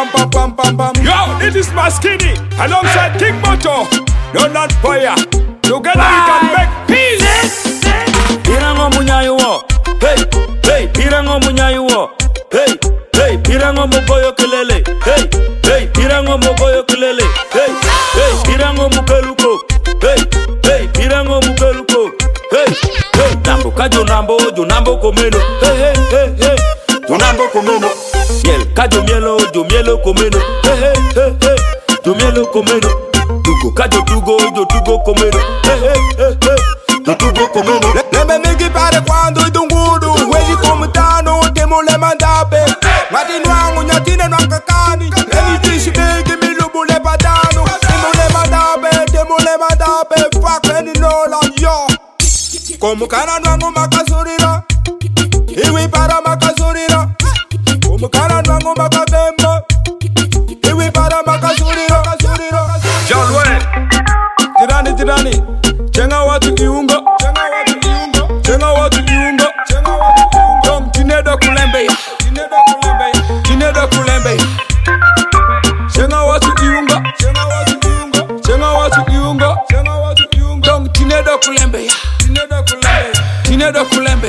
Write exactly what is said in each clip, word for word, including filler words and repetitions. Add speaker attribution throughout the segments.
Speaker 1: pam pam pam pam pam. Yo, this is Maskini alongside King Moto. No land fire. Together we can make peace.
Speaker 2: Pirango munyayo wo. Hey, hey, pirango munyayo wo. Hey, hey, pirango mogoyo kelele. Hey, hey, pirango mogoyo kelele. Hey, hey, pirango mukeluko. Hey, hey, pirango mukeluko. Hey, hey, nambo kajo nambo, jo nambo komeno. Hey, hey, hey, hey, jo nambo komeno. Miel kajo mielo, jo mielo komeno. Hey, hey, hey, hey, jo mielo komeno. Tugo kajo tugo, jo tugo komeno. Hey, hey, hey, hey, jo tugo komeno.
Speaker 1: Lembe migi pare quando idungudu. Weji komutano, temo le mandape. Mati nwangu nyatine nwakakani. Eni tishi migi milubu le padano. Temo le mandape, temo le mandape. Fuck any Nolan, yo. Komukana nwangu makasurira. Iwi para makasurira. Komukana nwangu makavemba. Iwi para makasurira. John Way. Tirani tirani. Chenga watu iungo. Chenga watu iungo. Dom tinedo kulembe. Tinedo kulembe. Tinedo kulembe. Chenga watu iungo. Chenga watu iungo. Chenga watu iungo. Chenga watu iungo. Dom tinedo kulembe. Tinedo kulembe. Tinedo kulembe.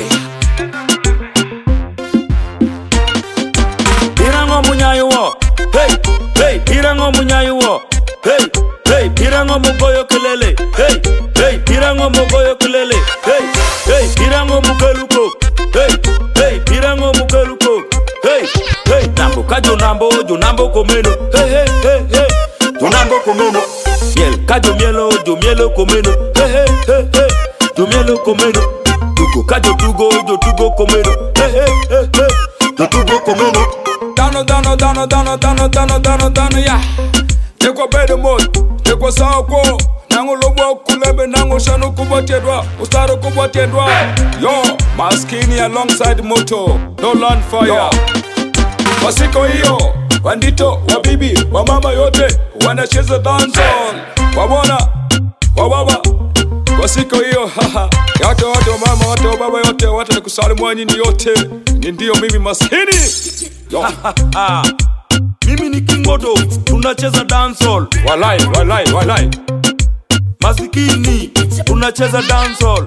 Speaker 2: Pirango munyayo wo. Hey, hey, pirango munyayo wo. Hey, hey, pirango mogoyo kelele. Hey, hey, pirango mogoyo kelele. Hey, hey, pirango mukeluko. Hey, hey, pirango mukeluko. Hey, hey, nambo kajo nambo, jo nambo komeno. Hey, hey, hey, hey, jo nambo komeno. Miel kajo mielo, jo mielo komeno. Hey, hey, hey, hey, jo mielo komeno. Tugo kajo tugo, jo tugo komeno. Hey, hey, hey, hey, jo tugo komeno.
Speaker 1: Dano, dano, dano, dano, dano, dano, dano, dano, yeah. Tekwa bedo mod, tekwa sako. Nango lobo kulebe, nango shano kubatedwa. Ustaro kubatedwa. Yo, Maskini alongside Moto. No land fire. Masiko hiyo, wandito, wabibi, wamama yote wanacheza dancehall. Wabona, wababa. Kwa siku hiyo, haha. Yote wote, wamama wote, wababa yote, wote na kusalimu nyinyi yote. Ni ndio mimi Maskini. Yo.
Speaker 2: Mimi ni King Moto, tunacheza dancehall.
Speaker 1: Walai, walai, walai.
Speaker 2: Maskini, tunacheza dancehall.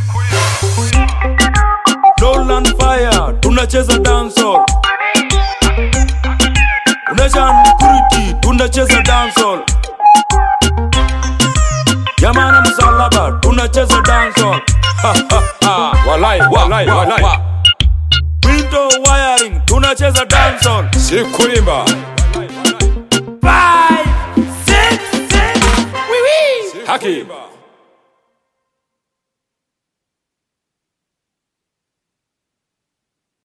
Speaker 2: No land fire, tunacheza dancehall. Unashan Kuriti, tunacheza dancehall. Yamana Msalaba, tunacheza dancehall.
Speaker 1: Walai, walai, walai.
Speaker 2: Window wiring, tunacheza dancehall.
Speaker 1: Sikulimba.
Speaker 2: Five, six, six, wee wee.
Speaker 1: Haki.